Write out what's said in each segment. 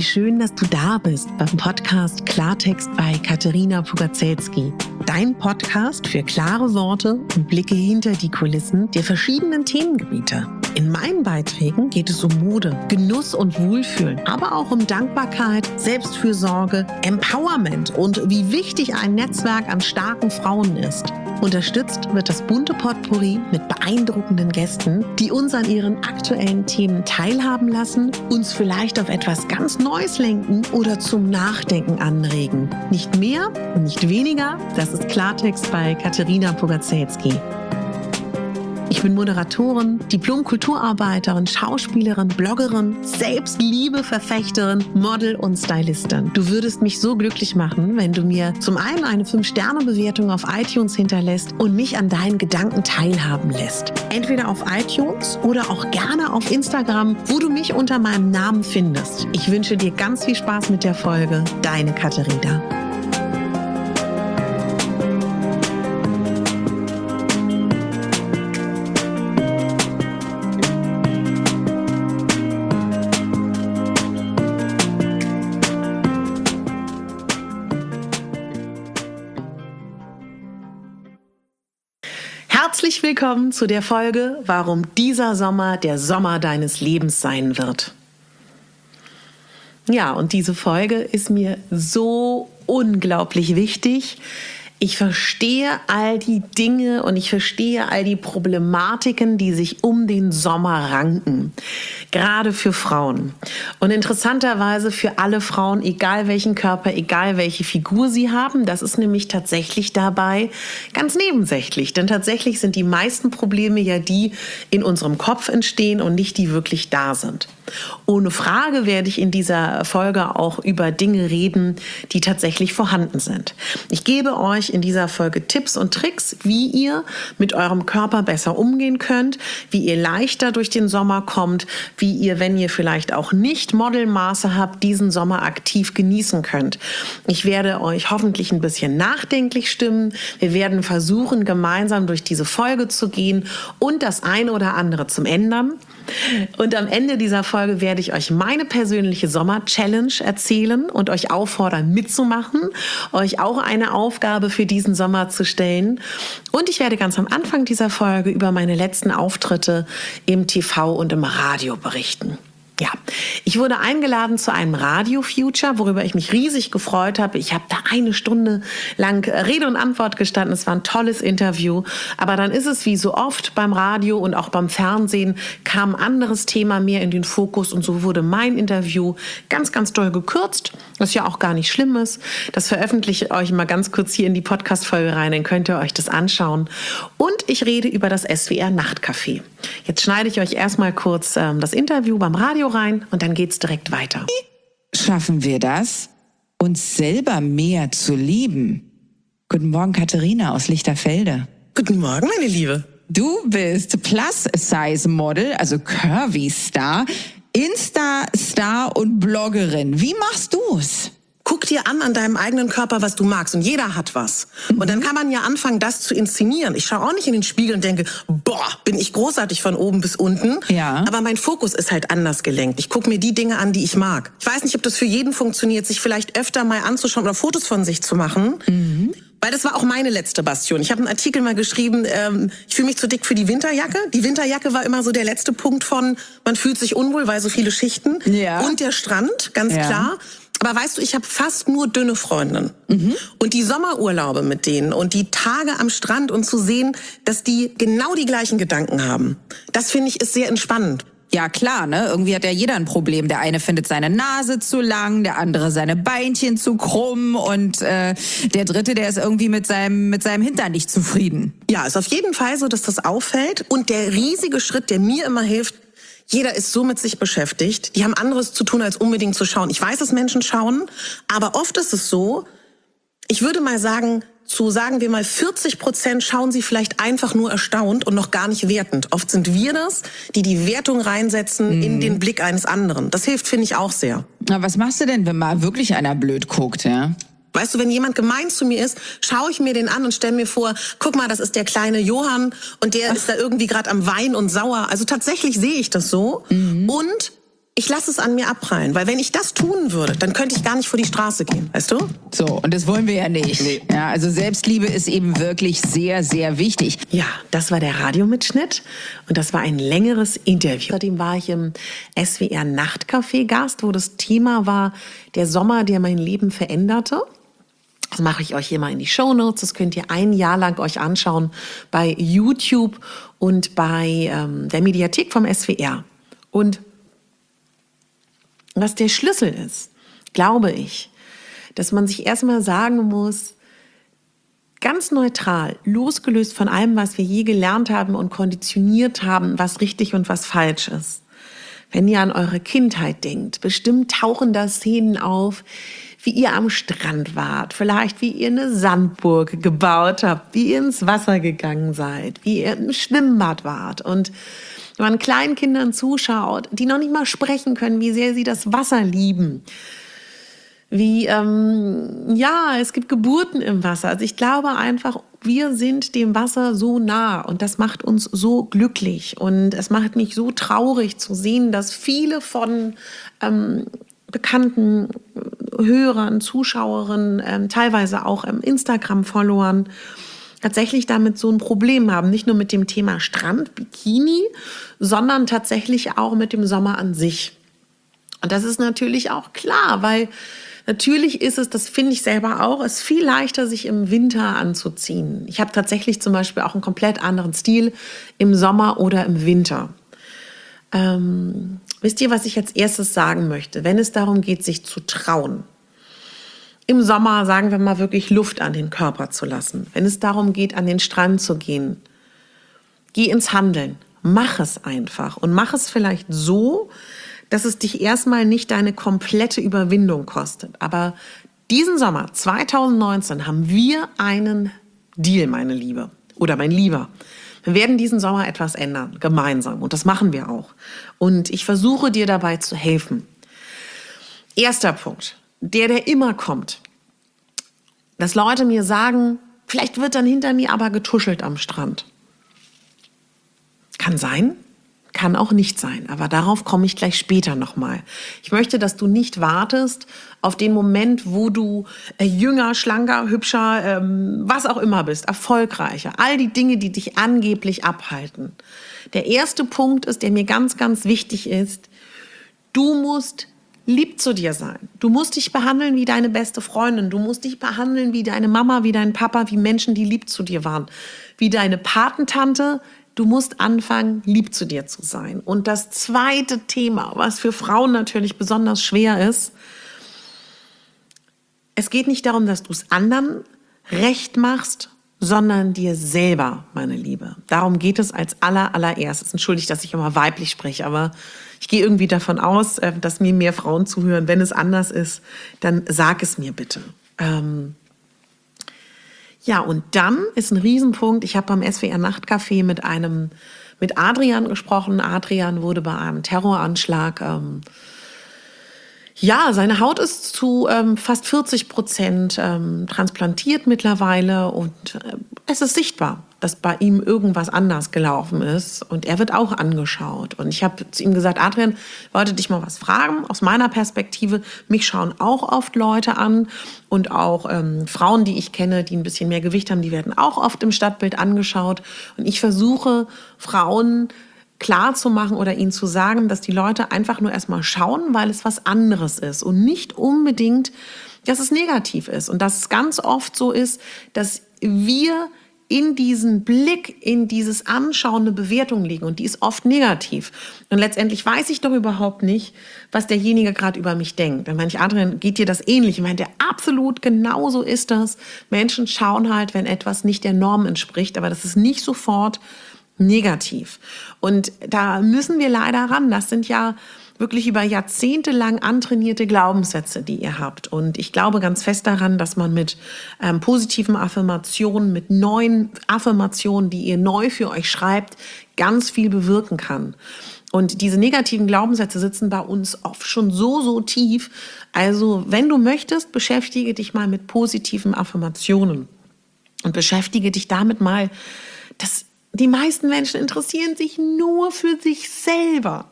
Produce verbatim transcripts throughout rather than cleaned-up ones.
Wie schön, dass du da bist beim Podcast Klartext bei Katerina Pugacelski. Dein Podcast für klare Worte und Blicke hinter die Kulissen der verschiedenen Themengebiete. In meinen Beiträgen geht es um Mode, Genuss und Wohlfühlen, aber auch um Dankbarkeit, Selbstfürsorge, Empowerment und wie wichtig ein Netzwerk an starken Frauen ist. Unterstützt wird das bunte Potpourri mit beeindruckenden Gästen, die uns an ihren aktuellen Themen teilhaben lassen, uns vielleicht auf etwas ganz Neues lenken oder zum Nachdenken anregen. Nicht mehr und nicht weniger, das ist Klartext bei Katerina Pugacelski. Ich bin Moderatorin, Diplom-Kulturarbeiterin, Schauspielerin, Bloggerin, Selbstliebe-Verfechterin, Model und Stylistin. Du würdest mich so glücklich machen, wenn du mir zum einen eine fünf Sterne Bewertung auf iTunes hinterlässt und mich an deinen Gedanken teilhaben lässt. Entweder auf iTunes oder auch gerne auf Instagram, wo du mich unter meinem Namen findest. Ich wünsche dir ganz viel Spaß mit der Folge. Deine Katerina. Herzlich willkommen zu der Folge, warum dieser Sommer der Sommer deines Lebens sein wird. Ja, und diese Folge ist mir so unglaublich wichtig. Ich verstehe all die Dinge und ich verstehe all die Problematiken, die sich um den Sommer ranken. Gerade für Frauen. Und interessanterweise für alle Frauen, egal welchen Körper, egal welche Figur sie haben. Das ist nämlich tatsächlich dabei ganz nebensächlich. Denn tatsächlich sind die meisten Probleme ja die in unserem Kopf entstehen und nicht die wirklich da sind. Ohne Frage werde ich in dieser Folge auch über Dinge reden, die tatsächlich vorhanden sind. Ich gebe euch in dieser Folge Tipps und Tricks, wie ihr mit eurem Körper besser umgehen könnt, wie ihr leichter durch den Sommer kommt, wie ihr, wenn ihr vielleicht auch nicht Modelmaße habt, diesen Sommer aktiv genießen könnt. Ich werde euch hoffentlich ein bisschen nachdenklich stimmen. Wir werden versuchen, gemeinsam durch diese Folge zu gehen und das eine oder andere zum Ändern. Und am Ende dieser Folge werde ich euch meine persönliche Sommer-Challenge erzählen und euch auffordern, mitzumachen, euch auch eine Aufgabe für diesen Sommer zu stellen. Und ich werde ganz am Anfang dieser Folge über meine letzten Auftritte im T V und im Radio berichten. Ja, ich wurde eingeladen zu einem Radio-Future, worüber ich mich riesig gefreut habe. Ich habe da eine Stunde lang Rede und Antwort gestanden. Es war ein tolles Interview. Aber dann ist es wie so oft beim Radio und auch beim Fernsehen, kam ein anderes Thema mehr in den Fokus. Und so wurde mein Interview ganz, ganz doll gekürzt, was ja auch gar nicht schlimm ist. Das veröffentliche ich euch mal ganz kurz hier in die Podcast-Folge rein, dann könnt ihr euch das anschauen. Und ich rede über das S W R-Nachtcafé. Jetzt schneide ich euch erstmal kurz ähm, das Interview beim Radio rein und dann geht's direkt weiter. Schaffen wir das, uns selber mehr zu lieben? Guten Morgen, Katharina aus Lichterfelde. Guten Morgen, meine Liebe. Du bist Plus-Size-Model, also Curvy-Star, Insta-Star und Bloggerin. Wie machst du's? Guck dir an an deinem eigenen Körper, was du magst. Und jeder hat was. Und dann kann man ja anfangen, das zu inszenieren. Ich schaue auch nicht in den Spiegel und denke, boah, bin ich großartig von oben bis unten. Ja. Aber mein Fokus ist halt anders gelenkt. Ich gucke mir die Dinge an, die ich mag. Ich weiß nicht, ob das für jeden funktioniert, sich vielleicht öfter mal anzuschauen oder Fotos von sich zu machen. Mhm. Weil das war auch meine letzte Bastion. Ich habe einen Artikel mal geschrieben, ähm, ich fühle mich zu dick für die Winterjacke. Die Winterjacke war immer so der letzte Punkt von, man fühlt sich unwohl, weil so viele Schichten. Ja. Und der Strand, ganz ja. klar. Aber weißt du, ich habe fast nur dünne Freundinnen. Mhm. Und die Sommerurlaube mit denen und die Tage am Strand und zu sehen, dass die genau die gleichen Gedanken haben, das finde ich ist sehr entspannend. Ja klar, ne? Irgendwie hat ja jeder ein Problem. Der eine findet seine Nase zu lang, der andere seine Beinchen zu krumm und äh, der dritte, der ist irgendwie mit seinem mit seinem Hintern nicht zufrieden. Ja, ist auf jeden Fall so, dass das auffällt. Und der riesige Schritt, der mir immer hilft, jeder ist so mit sich beschäftigt. Die haben anderes zu tun, als unbedingt zu schauen. Ich weiß, dass Menschen schauen, aber oft ist es so, ich würde mal sagen, zu sagen wir mal vierzig Prozent schauen sie vielleicht einfach nur erstaunt und noch gar nicht wertend. Oft sind wir das, die die Wertung reinsetzen mhm. in den Blick eines anderen. Das hilft, finde ich, auch sehr. Na, was machst du denn, wenn mal wirklich einer blöd guckt, ja? Weißt du, wenn jemand gemein zu mir ist, schaue ich mir den an und stelle mir vor, guck mal, das ist der kleine Johann und der Ach. ist da irgendwie gerade am Wein und sauer. Also tatsächlich sehe ich das so. Mhm. Und ich lasse es an mir abprallen. Weil wenn ich das tun würde, dann könnte ich gar nicht vor die Straße gehen, weißt du? So, und das wollen wir ja nicht. Nee. Ja, also Selbstliebe ist eben wirklich sehr, sehr wichtig. Ja, das war der Radiomitschnitt und das war ein längeres Interview. Außerdem war ich im S W R Nachtcafé Gast, wo das Thema war, der Sommer, der mein Leben veränderte. Das mache ich euch hier mal in die Shownotes. Das könnt ihr ein Jahr lang euch anschauen bei YouTube und bei ähm, der Mediathek vom S W R. Und was der Schlüssel ist, glaube ich, dass man sich erstmal sagen muss, ganz neutral, losgelöst von allem, was wir je gelernt haben und konditioniert haben, was richtig und was falsch ist. Wenn ihr an eure Kindheit denkt, bestimmt tauchen da Szenen auf, wie ihr am Strand wart, vielleicht wie ihr eine Sandburg gebaut habt, wie ihr ins Wasser gegangen seid, wie ihr im Schwimmbad wart. Und wenn man kleinen Kindern zuschaut, die noch nicht mal sprechen können, wie sehr sie das Wasser lieben, wie, ähm, ja, es gibt Geburten im Wasser. Also ich glaube einfach, wir sind dem Wasser so nah und das macht uns so glücklich. Und es macht mich so traurig zu sehen, dass viele von ähm, bekannten Hörern, Zuschauerinnen, ähm, teilweise auch ähm, Instagram-Followern, tatsächlich damit so ein Problem haben. Nicht nur mit dem Thema Strand, Bikini, sondern tatsächlich auch mit dem Sommer an sich. Und das ist natürlich auch klar, weil natürlich ist es, das finde ich selber auch, es ist viel leichter, sich im Winter anzuziehen. Ich habe tatsächlich zum Beispiel auch einen komplett anderen Stil im Sommer oder im Winter. Ähm, wisst ihr, was ich als erstes sagen möchte, wenn es darum geht, sich zu trauen? Im Sommer, sagen wir mal, wirklich Luft an den Körper zu lassen. Wenn es darum geht, an den Strand zu gehen, geh ins Handeln. Mach es einfach. Und mach es vielleicht so, dass es dich erstmal nicht deine komplette Überwindung kostet. Aber diesen Sommer zwanzig neunzehn haben wir einen Deal, meine Liebe. Oder mein Lieber. Wir werden diesen Sommer etwas ändern, gemeinsam. Und das machen wir auch. Und ich versuche dir dabei zu helfen. Erster Punkt. Der, der immer kommt, dass Leute mir sagen, vielleicht wird dann hinter mir aber getuschelt am Strand. Kann sein, kann auch nicht sein, aber darauf komme ich gleich später nochmal. Ich möchte, dass du nicht wartest auf den Moment, wo du äh, jünger, schlanker, hübscher, ähm, was auch immer bist, erfolgreicher, all die Dinge, die dich angeblich abhalten. Der erste Punkt ist, der mir ganz, ganz wichtig ist, du musst lieb zu dir sein. Du musst dich behandeln wie deine beste Freundin. Du musst dich behandeln wie deine Mama, wie dein Papa, wie Menschen, die lieb zu dir waren. Wie deine Patentante. Du musst anfangen, lieb zu dir zu sein. Und das zweite Thema, was für Frauen natürlich besonders schwer ist, es geht nicht darum, dass du es anderen recht machst, sondern dir selber, meine Liebe. Darum geht es als aller, allererstes. Entschuldigt, dass ich immer weiblich spreche, aber ich gehe irgendwie davon aus, dass mir mehr Frauen zuhören. Wenn es anders ist, dann sag es mir bitte. Ähm ja, und dann ist ein Riesenpunkt, ich habe beim S W R Nachtcafé mit einem, mit Adrian gesprochen. Adrian wurde bei einem Terroranschlag, ähm, ja, seine Haut ist zu ähm, fast vierzig Prozent ähm, transplantiert mittlerweile und äh, es ist sichtbar, dass bei ihm irgendwas anders gelaufen ist und er wird auch angeschaut. Und ich habe zu ihm gesagt, Adrian, ich wollte dich mal was fragen. Aus meiner Perspektive, mich schauen auch oft Leute an und auch ähm, Frauen, die ich kenne, die ein bisschen mehr Gewicht haben, die werden auch oft im Stadtbild angeschaut. Und ich versuche, Frauen klar zu machen oder ihnen zu sagen, dass die Leute einfach nur erstmal schauen, weil es was anderes ist und nicht unbedingt, dass es negativ ist. Und dass es ganz oft so ist, dass wir in diesen Blick, in dieses Anschauen eine Bewertung liegen und die ist oft negativ. Und letztendlich weiß ich doch überhaupt nicht, was derjenige gerade über mich denkt. Dann meine ich, Adrian, geht dir das ähnlich? Ich meine, absolut genauso ist das. Menschen schauen halt, wenn etwas nicht der Norm entspricht, aber das ist nicht sofort negativ. Und da müssen wir leider ran. Das sind ja wirklich über Jahrzehnte lang antrainierte Glaubenssätze, die ihr habt. Und ich glaube ganz fest daran, dass man mit ähm, positiven Affirmationen, mit neuen Affirmationen, die ihr neu für euch schreibt, ganz viel bewirken kann. Und diese negativen Glaubenssätze sitzen bei uns oft schon so, so tief. Also wenn du möchtest, beschäftige dich mal mit positiven Affirmationen und beschäftige dich damit mal, dass die meisten Menschen interessieren sich nur für sich selber.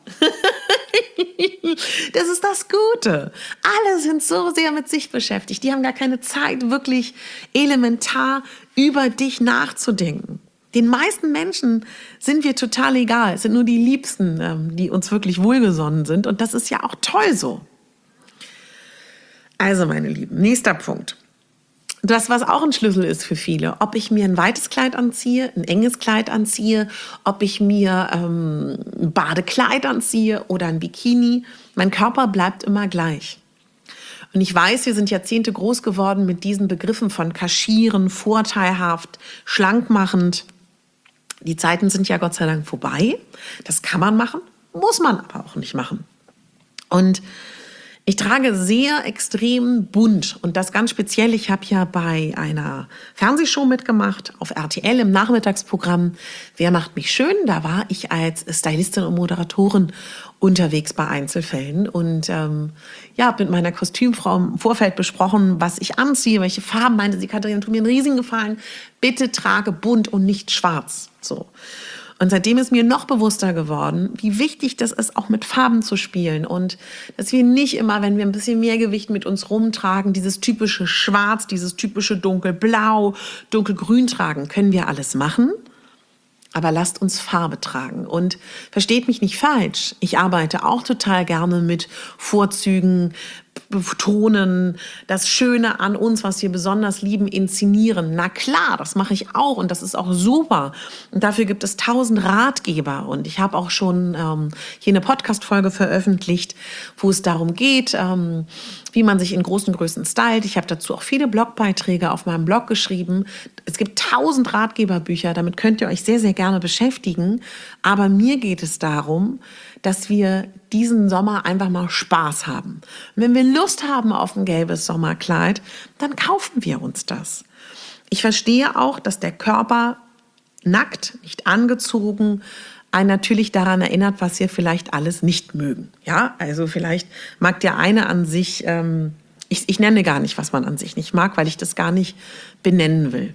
Das ist das Gute. Alle sind so sehr mit sich beschäftigt. Die haben gar keine Zeit, wirklich elementar über dich nachzudenken. Den meisten Menschen sind wir total egal. Es sind nur die Liebsten, die uns wirklich wohlgesonnen sind. Und das ist ja auch toll so. Also, meine Lieben, nächster Punkt. Das, was auch ein Schlüssel ist für viele, ob ich mir ein weites Kleid anziehe, ein enges Kleid anziehe, ob ich mir ähm, ein Badekleid anziehe oder ein Bikini, mein Körper bleibt immer gleich. Und ich weiß, wir sind Jahrzehnte groß geworden mit diesen Begriffen von kaschieren, vorteilhaft, schlankmachend. Die Zeiten sind ja Gott sei Dank vorbei. Das kann man machen, muss man aber auch nicht machen. Und ich trage sehr extrem bunt und das ganz speziell. Ich habe ja bei einer Fernsehshow mitgemacht auf R T L im Nachmittagsprogramm Wer macht mich schön? Da war ich als Stylistin und Moderatorin unterwegs bei Einzelfällen und ähm, ja, habe mit meiner Kostümfrau im Vorfeld besprochen, was ich anziehe, welche Farben. Meinte sie, Katharina, tut mir einen riesigen Gefallen. Bitte trage bunt und nicht schwarz. So. Und seitdem ist mir noch bewusster geworden, wie wichtig das ist, auch mit Farben zu spielen. Und dass wir nicht immer, wenn wir ein bisschen mehr Gewicht mit uns rumtragen, dieses typische Schwarz, dieses typische Dunkelblau, Dunkelgrün tragen. Können wir alles machen, aber lasst uns Farbe tragen. Und versteht mich nicht falsch, ich arbeite auch total gerne mit Vorzügen, betonen, das Schöne an uns, was wir besonders lieben, inszenieren. Na klar, das mache ich auch und das ist auch super. Und dafür gibt es tausend Ratgeber. Und ich habe auch schon ähm, hier eine Podcast-Folge veröffentlicht, wo es darum geht, ähm, wie man sich in großen Größen stylt. Ich habe dazu auch viele Blogbeiträge auf meinem Blog geschrieben. Es gibt tausend Ratgeberbücher, damit könnt ihr euch sehr, sehr gerne beschäftigen. Aber mir geht es darum, dass wir diesen Sommer einfach mal Spaß haben. Und wenn wir Lust haben auf ein gelbes Sommerkleid, dann kaufen wir uns das. Ich verstehe auch, dass der Körper nackt, nicht angezogen, einen natürlich daran erinnert, was wir vielleicht alles nicht mögen. Ja, also vielleicht mag der eine an sich, ähm, ich, ich nenne gar nicht, was man an sich nicht mag, weil ich das gar nicht benennen will.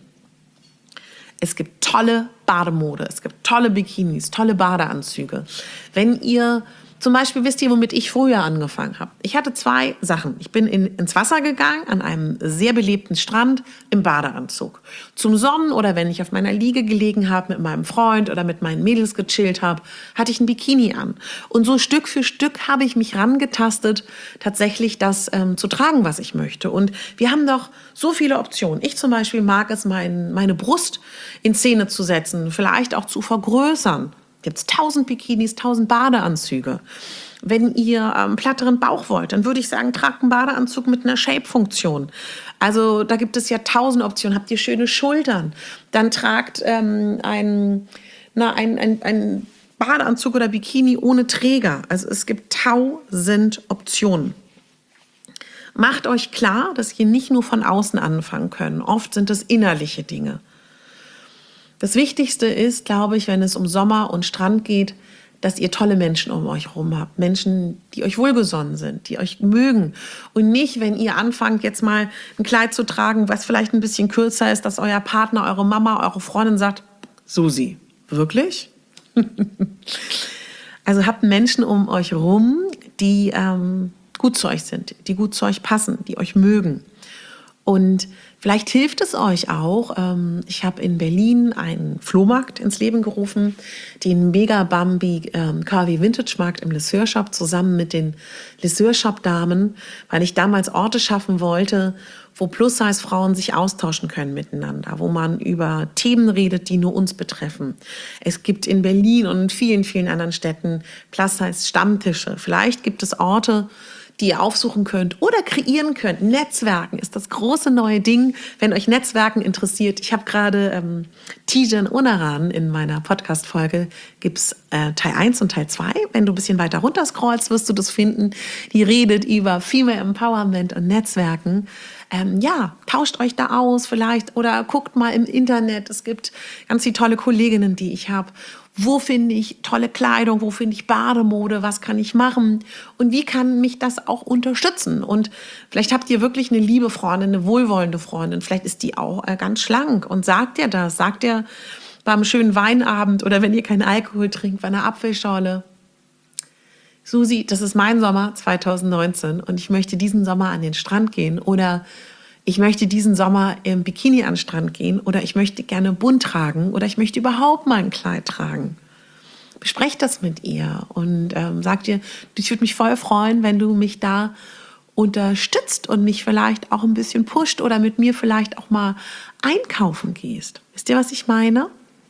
Es gibt tolle Bademode, es gibt tolle Bikinis, tolle Badeanzüge. Wenn ihr zum Beispiel, wisst ihr, womit ich früher angefangen habe? Ich hatte zwei Sachen. Ich bin in, ins Wasser gegangen, an einem sehr belebten Strand, im Badeanzug. Zum Sonnen oder wenn ich auf meiner Liege gelegen habe, mit meinem Freund oder mit meinen Mädels gechillt habe, hatte ich ein Bikini an. Und so Stück für Stück habe ich mich rangetastet, tatsächlich das ähm, zu tragen, was ich möchte. Und wir haben doch so viele Optionen. Ich zum Beispiel mag es, mein, meine Brust in Szene zu setzen, vielleicht auch zu vergrößern. Gibt es tausend Bikinis, tausend Badeanzüge. Wenn ihr ähm, platteren Bauch wollt, dann würde ich sagen, tragt einen Badeanzug mit einer Shape-Funktion. Also da gibt es ja tausend Optionen. Habt ihr schöne Schultern, dann tragt ähm, ein, na, ein, ein, ein Badeanzug oder Bikini ohne Träger. Also es gibt tausend Optionen. Macht euch klar, dass ihr nicht nur von außen anfangen könnt. Oft sind es innerliche Dinge. Das Wichtigste ist, glaube ich, wenn es um Sommer und Strand geht, dass ihr tolle Menschen um euch herum habt. Menschen, die euch wohlgesonnen sind, die euch mögen. Und nicht, wenn ihr anfangt, jetzt mal ein Kleid zu tragen, was vielleicht ein bisschen kürzer ist, dass euer Partner, eure Mama, eure Freundin sagt, Susi, wirklich? Also habt Menschen um euch herum, die ähm, gut zu euch sind, die gut zu euch passen, die euch mögen. Und vielleicht hilft es euch auch. Ähm, ich habe in Berlin einen Flohmarkt ins Leben gerufen, den Mega Bambi ähm, K W Vintage Markt im Lesseur Shop zusammen mit den Lesseur Shop Damen, weil ich damals Orte schaffen wollte, wo Plus-Size-Frauen sich austauschen können miteinander, wo man über Themen redet, die nur uns betreffen. Es gibt in Berlin und in vielen, vielen anderen Städten Plus-Size-Stammtische. Vielleicht gibt es Orte, die ihr aufsuchen könnt oder kreieren könnt. Netzwerken ist das große neue Ding, wenn euch Netzwerken interessiert. Ich habe gerade ähm, Tijen Onaran in meiner Podcast-Folge, gibt's äh, Teil eins und Teil zwei. Wenn du ein bisschen weiter runter scrollst, wirst du das finden. Die redet über Female Empowerment und Netzwerken. Ähm, ja, tauscht euch da aus vielleicht oder guckt mal im Internet. Es gibt ganz viele tolle Kolleginnen, die ich habe. Wo finde ich tolle Kleidung? Wo finde ich Bademode? Was kann ich machen? Und wie kann mich das auch unterstützen? Und vielleicht habt ihr wirklich eine liebe Freundin, eine wohlwollende Freundin. Vielleicht ist die auch äh, ganz schlank und sagt ihr das. Sagt ihr, beim schönen Weinabend oder wenn ihr keinen Alkohol trinkt, bei einer Apfelschorle. Susi, das ist mein Sommer zwanzig neunzehn und ich möchte diesen Sommer an den Strand gehen oder ich möchte diesen Sommer im Bikini an den Strand gehen oder ich möchte gerne bunt tragen oder ich möchte überhaupt mal ein Kleid tragen. Besprecht das mit ihr und ähm, sagt ihr, ich würde mich voll freuen, wenn du mich da unterstützt und mich vielleicht auch ein bisschen pusht oder mit mir vielleicht auch mal einkaufen gehst. Wisst ihr, was ich meine?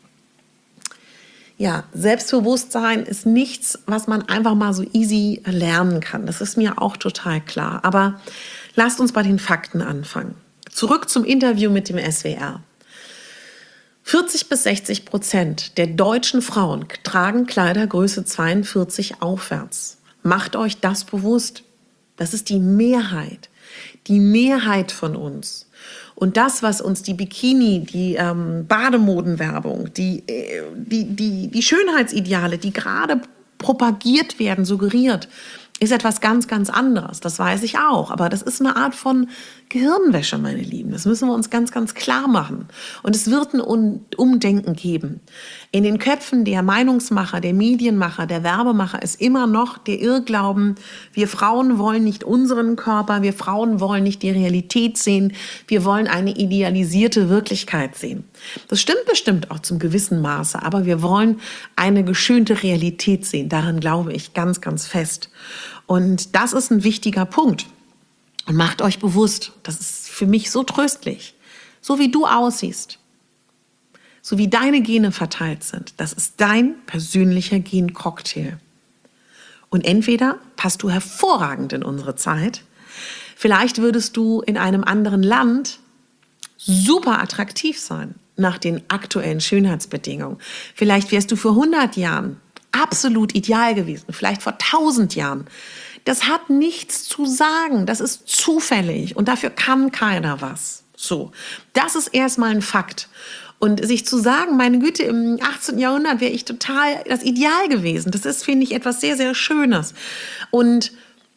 Ja, Selbstbewusstsein ist nichts, was man einfach mal so easy lernen kann. Das ist mir auch total klar. Aber lasst uns bei den Fakten anfangen. Zurück zum Interview mit dem S W R. vierzig bis sechzig Prozent der deutschen Frauen tragen Kleidergröße zweiundvierzig aufwärts. Macht euch das bewusst. Das ist die Mehrheit. Die Mehrheit von uns. Und das, was uns die Bikini, die ähm, Bademodenwerbung, die, äh, die, die, die Schönheitsideale, die gerade propagiert werden, suggeriert, ist etwas ganz, ganz anderes. Das weiß ich auch. Aber das ist eine Art von Gehirnwäsche, meine Lieben. Das müssen wir uns ganz, ganz klar machen. Und es wird ein Umdenken geben. In den Köpfen der Meinungsmacher, der Medienmacher, der Werbemacher ist immer noch der Irrglauben, wir Frauen wollen nicht unseren Körper, wir Frauen wollen nicht die Realität sehen, wir wollen eine idealisierte Wirklichkeit sehen. Das stimmt bestimmt auch zum gewissen Maße, aber wir wollen eine geschönte Realität sehen. Daran glaube ich ganz, ganz fest. Und das ist ein wichtiger Punkt. Und macht euch bewusst, das ist für mich so tröstlich, so wie du aussiehst, so wie deine Gene verteilt sind, das ist dein persönlicher Gencocktail. Und entweder passt du hervorragend in unsere Zeit, vielleicht würdest du in einem anderen Land super attraktiv sein nach den aktuellen Schönheitsbedingungen. Vielleicht wärst du vor hundert Jahren absolut ideal gewesen, vielleicht vor tausend Jahren. Das hat nichts zu sagen, das ist zufällig und dafür kann keiner was. So, das ist erstmal ein Fakt. Und sich zu sagen, meine Güte, im achtzehnten Jahrhundert wäre ich total das Ideal gewesen, das ist, finde ich, etwas sehr, sehr Schönes. Und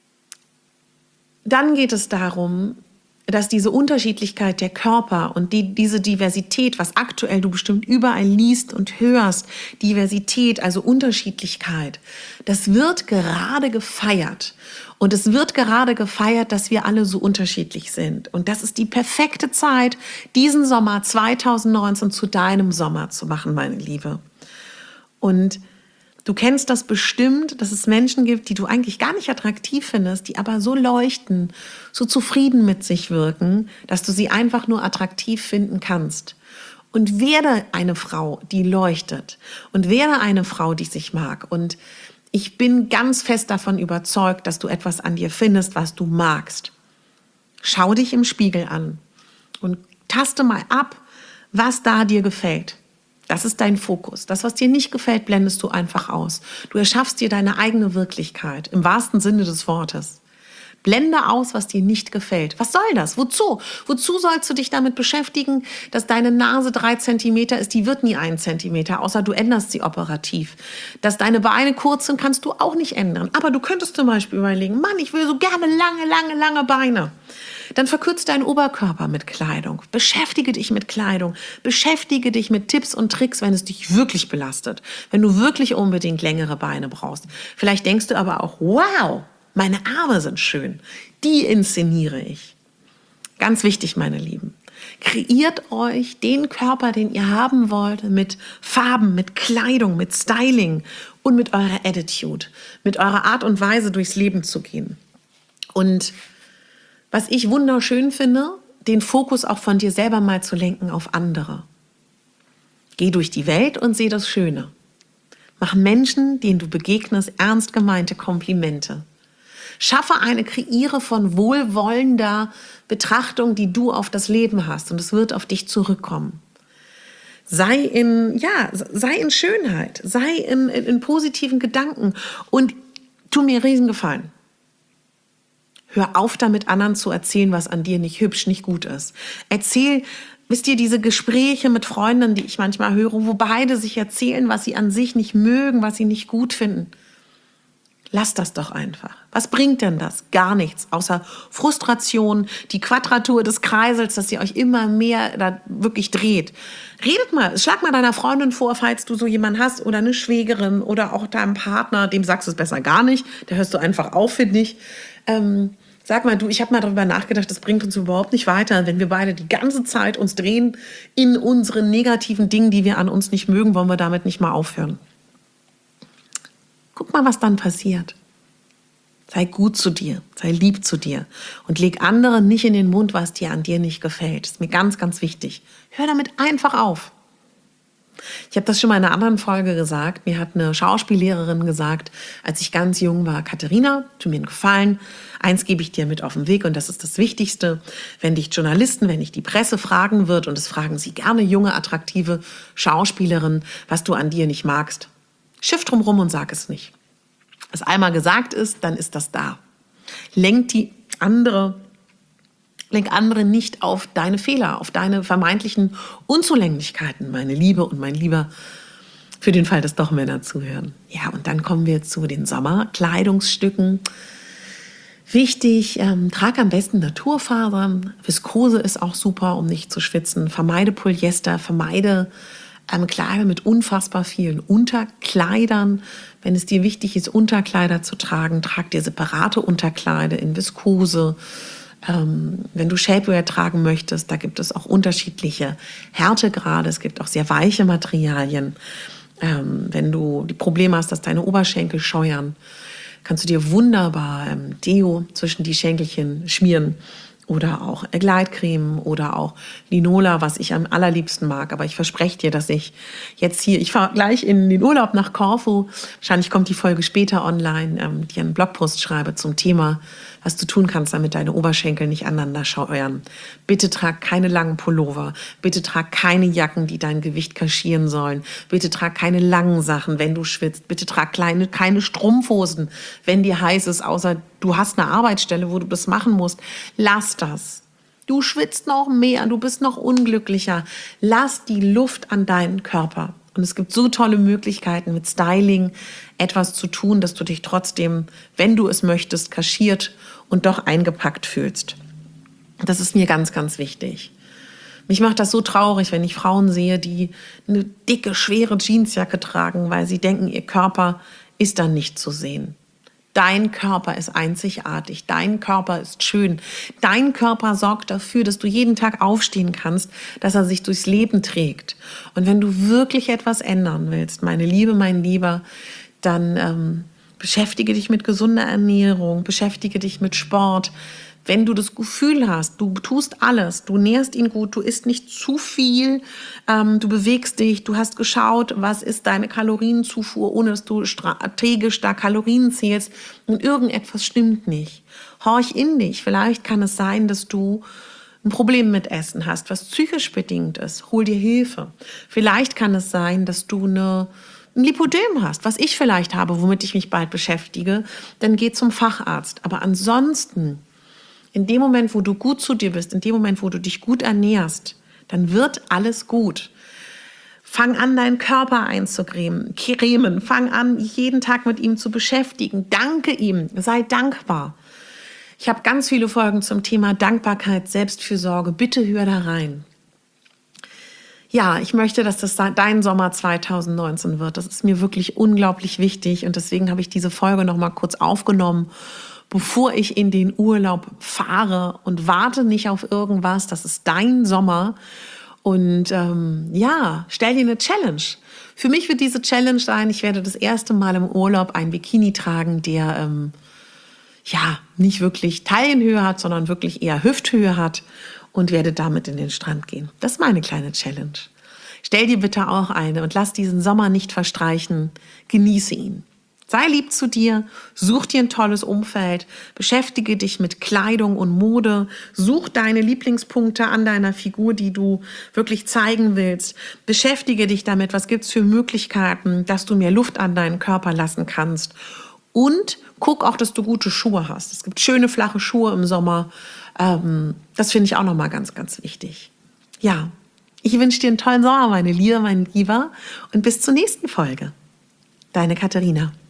dann geht es darum, dass diese Unterschiedlichkeit der Körper und die, diese Diversität, was aktuell du bestimmt überall liest und hörst, Diversität, also Unterschiedlichkeit, das wird gerade gefeiert. Und es wird gerade gefeiert, dass wir alle so unterschiedlich sind. Und das ist die perfekte Zeit, diesen Sommer zwanzig neunzehn zu deinem Sommer zu machen, meine Liebe. Und du kennst das bestimmt, dass es Menschen gibt, die du eigentlich gar nicht attraktiv findest, die aber so leuchten, so zufrieden mit sich wirken, dass du sie einfach nur attraktiv finden kannst. Und werde eine Frau, die leuchtet. Und werde eine Frau, die sich mag. Und ich bin ganz fest davon überzeugt, dass du etwas an dir findest, was du magst. Schau dich im Spiegel an und taste mal ab, was da dir gefällt. Das ist dein Fokus. Das, was dir nicht gefällt, blendest du einfach aus. Du erschaffst dir deine eigene Wirklichkeit, im wahrsten Sinne des Wortes. Blende aus, was dir nicht gefällt. Was soll das? Wozu? Wozu sollst du dich damit beschäftigen, dass deine Nase drei Zentimeter ist? Die wird nie ein Zentimeter, außer du änderst sie operativ. Dass deine Beine kurz sind, kannst du auch nicht ändern. Aber du könntest zum Beispiel überlegen, Mann, ich will so gerne lange, lange, lange Beine. Dann verkürze deinen Oberkörper mit Kleidung. Beschäftige dich mit Kleidung. Beschäftige dich mit Tipps und Tricks, wenn es dich wirklich belastet. Wenn du wirklich unbedingt längere Beine brauchst. Vielleicht denkst du aber auch, wow, meine Arme sind schön. Die inszeniere ich. Ganz wichtig, meine Lieben. Kreiert euch den Körper, den ihr haben wollt, mit Farben, mit Kleidung, mit Styling und mit eurer Attitude, mit eurer Art und Weise durchs Leben zu gehen. Und was ich wunderschön finde, den Fokus auch von dir selber mal zu lenken auf andere. Geh durch die Welt und seh das Schöne. Mach Menschen, denen du begegnest, ernst gemeinte Komplimente. Schaffe eine Kreiere von wohlwollender Betrachtung, die du auf das Leben hast, und es wird auf dich zurückkommen. Sei in, ja, sei in Schönheit, sei in, in, in positiven Gedanken und tu mir einen Riesengefallen. Hör auf damit, anderen zu erzählen, was an dir nicht hübsch, nicht gut ist. Erzähl, wisst ihr, diese Gespräche mit Freunden, die ich manchmal höre, wo beide sich erzählen, was sie an sich nicht mögen, was sie nicht gut finden. Lass das doch einfach. Was bringt denn das? Gar nichts, außer Frustration, die Quadratur des Kreisels, dass ihr euch immer mehr da wirklich dreht. Redet mal, schlag mal deiner Freundin vor, falls du so jemanden hast oder eine Schwägerin oder auch deinem Partner, dem sagst du es besser gar nicht, da hörst du einfach auf, finde ich. Ähm, sag mal, du, ich habe mal darüber nachgedacht, das bringt uns überhaupt nicht weiter, wenn wir beide die ganze Zeit uns drehen in unseren negativen Dingen, die wir an uns nicht mögen, wollen wir damit nicht mal aufhören. Guck mal, was dann passiert. Sei gut zu dir, sei lieb zu dir und leg anderen nicht in den Mund, was dir an dir nicht gefällt. Das ist mir ganz, ganz wichtig. Hör damit einfach auf. Ich habe das schon mal in einer anderen Folge gesagt. Mir hat eine Schauspiellehrerin gesagt, als ich ganz jung war, Katharina, tu mir einen Gefallen, eins gebe ich dir mit auf den Weg und das ist das Wichtigste. Wenn dich Journalisten, wenn dich die Presse fragen wird, und das fragen sie gerne junge, attraktive Schauspielerinnen, was du an dir nicht magst, schiff drum rum und sag es nicht. Was einmal gesagt ist, dann ist das da. Lenk die andere, lenk andere nicht auf deine Fehler, auf deine vermeintlichen Unzulänglichkeiten, meine Liebe und mein Lieber, für den Fall, dass doch Männer zuhören. Ja, und dann kommen wir zu den Sommerkleidungsstücken. Wichtig, ähm, trag am besten Naturfasern. Viskose ist auch super, um nicht zu schwitzen. Vermeide Polyester, vermeide Ähm, Kleider mit unfassbar vielen Unterkleidern. Wenn es dir wichtig ist, Unterkleider zu tragen, trag dir separate Unterkleider in Viskose. Ähm, wenn du Shapewear tragen möchtest, da gibt es auch unterschiedliche Härtegrade. Es gibt auch sehr weiche Materialien. Ähm, wenn du die Probleme hast, dass deine Oberschenkel scheuern, kannst du dir wunderbar ähm, Deo zwischen die Schenkelchen schmieren. Oder auch Gleitcreme oder auch Linola, was ich am allerliebsten mag. Aber ich verspreche dir, dass ich jetzt hier, ich fahre gleich in den Urlaub nach Korfu, wahrscheinlich kommt die Folge später online, ähm, dir einen Blogpost schreibe zum Thema, was du tun kannst, damit deine Oberschenkel nicht aneinander scheuern. Bitte trag keine langen Pullover. Bitte trag keine Jacken, die dein Gewicht kaschieren sollen. Bitte trag keine langen Sachen, wenn du schwitzt. Bitte trag kleine, keine Strumpfhosen, wenn dir heiß ist, außer du hast eine Arbeitsstelle, wo du das machen musst. Lass das. Du schwitzt noch mehr, du bist noch unglücklicher. Lass die Luft an deinen Körper. Und es gibt so tolle Möglichkeiten mit Styling etwas zu tun, dass du dich trotzdem, wenn du es möchtest, kaschiert und doch eingepackt fühlst. Das ist mir ganz, ganz wichtig. Mich macht das so traurig, wenn ich Frauen sehe, die eine dicke, schwere Jeansjacke tragen, weil sie denken, ihr Körper ist dann nicht zu sehen. Dein Körper ist einzigartig, dein Körper ist schön. Dein Körper sorgt dafür, dass du jeden Tag aufstehen kannst, dass er sich durchs Leben trägt. Und wenn du wirklich etwas ändern willst, meine Liebe, mein Lieber, dann ähm, beschäftige dich mit gesunder Ernährung, beschäftige dich mit Sport. Wenn du das Gefühl hast, du tust alles, du nährst ihn gut, du isst nicht zu viel, ähm, du bewegst dich, du hast geschaut, was ist deine Kalorienzufuhr, ohne dass du strategisch da Kalorien zählst und irgendetwas stimmt nicht. Horch in dich. Vielleicht kann es sein, dass du ein Problem mit Essen hast, was psychisch bedingt ist. Hol dir Hilfe. Vielleicht kann es sein, dass du eine ein Lipödem hast, was ich vielleicht habe, womit ich mich bald beschäftige, dann geh zum Facharzt. Aber ansonsten, in dem Moment, wo du gut zu dir bist, in dem Moment, wo du dich gut ernährst, dann wird alles gut. Fang an, deinen Körper einzucremen, cremen. Fang an, jeden Tag mit ihm zu beschäftigen. Danke ihm, sei dankbar. Ich habe ganz viele Folgen zum Thema Dankbarkeit, Selbstfürsorge. Bitte hör da rein. Ja, ich möchte, dass das dein Sommer zwanzig neunzehn wird. Das ist mir wirklich unglaublich wichtig und deswegen habe ich diese Folge noch mal kurz aufgenommen, bevor ich in den Urlaub fahre, und warte nicht auf irgendwas. Das ist dein Sommer und ähm, ja, stell dir eine Challenge. Für mich wird diese Challenge sein, ich werde das erste Mal im Urlaub ein Bikini tragen, der ähm, ja nicht wirklich Taillenhöhe hat, sondern wirklich eher Hüfthöhe hat. Und werde damit in den Strand gehen. Das ist meine kleine Challenge. Stell dir bitte auch eine und lass diesen Sommer nicht verstreichen. Genieße ihn. Sei lieb zu dir, such dir ein tolles Umfeld, beschäftige dich mit Kleidung und Mode, such deine Lieblingspunkte an deiner Figur, die du wirklich zeigen willst. Beschäftige dich damit, was gibt's für Möglichkeiten, dass du mehr Luft an deinen Körper lassen kannst. Und guck auch, dass du gute Schuhe hast. Es gibt schöne, flache Schuhe im Sommer. Ähm, das finde ich auch nochmal ganz, ganz wichtig. Ja, ich wünsche dir einen tollen Sommer, meine Liebe, mein Lieber. Und bis zur nächsten Folge. Deine Katharina.